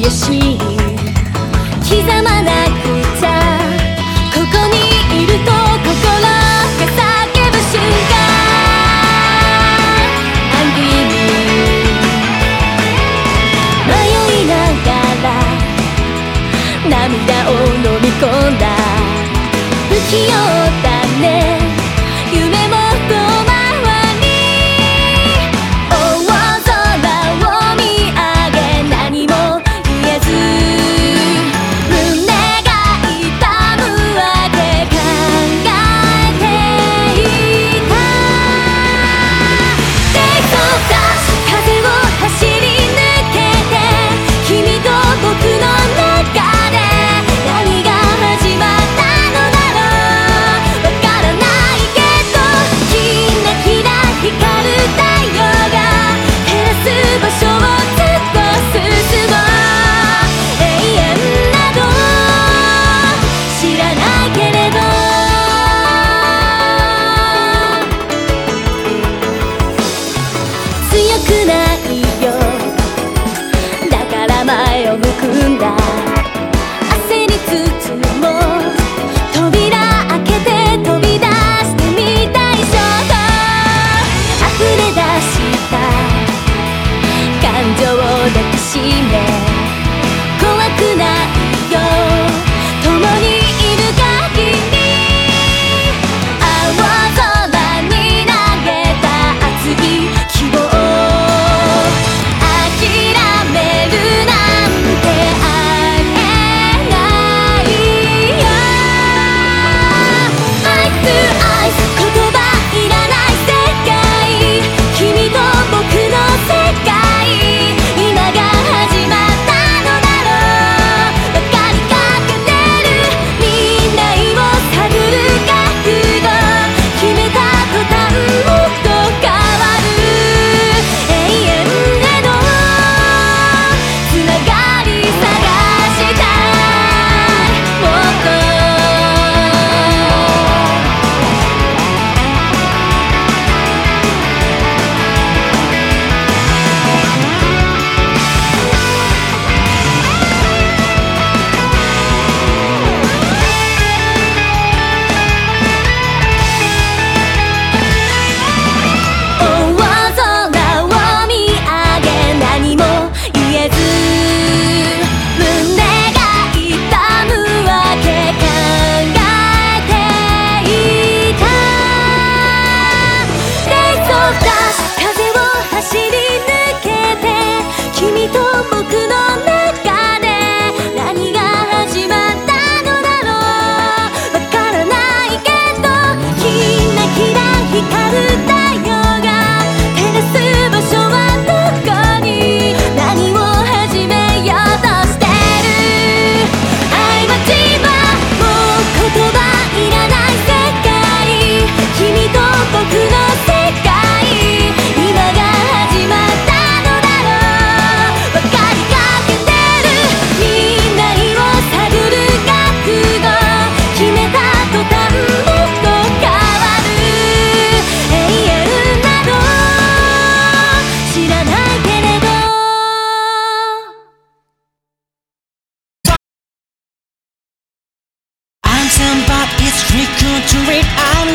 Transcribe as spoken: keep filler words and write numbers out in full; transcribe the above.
よし刻まなくちゃここにいると心が叫ぶ瞬間 I'm dreaming 迷いながら涙を飲み込んだ不器用だね夢も遠回り大空を見上げ何も言えず胸が痛むわけ考えていた Days of Dash 風を走り抜けて君と僕の中で何が始まったのだろうわからないけどキラキラ光る太陽が照らす場所をずっと進もう永遠など知らないけれど強くないよだから前を向くんだ焦りつつも扉開けて飛び出してみたい衝動溢れ出した感情を抱きしめ怖くないよ共にいる限り青空に投げた熱い希望諦めるなんてありえないよ Eye to eyes 言葉いらない世界君と僕の世界今が始まったのだろう分かりかけてる未来を探る覚悟決めた途端もっと変わる永遠へのつながり探したいもっと大空を見上げ何も言えず胸が痛むわけ考えていた Days of Dash 風を走り抜けて君と僕の中で何が始まったのだろうわからないけどキラキラ光る太陽が照らす場所はどこに何を始めようとしてる愛は自慢もう言葉いらない世界君と僕の世界今が始まったのだろう分かりかけてる未来を探る覚悟決めた途端もっと変わる永遠など知らないけれど I'm somebody's trick or treat. I'm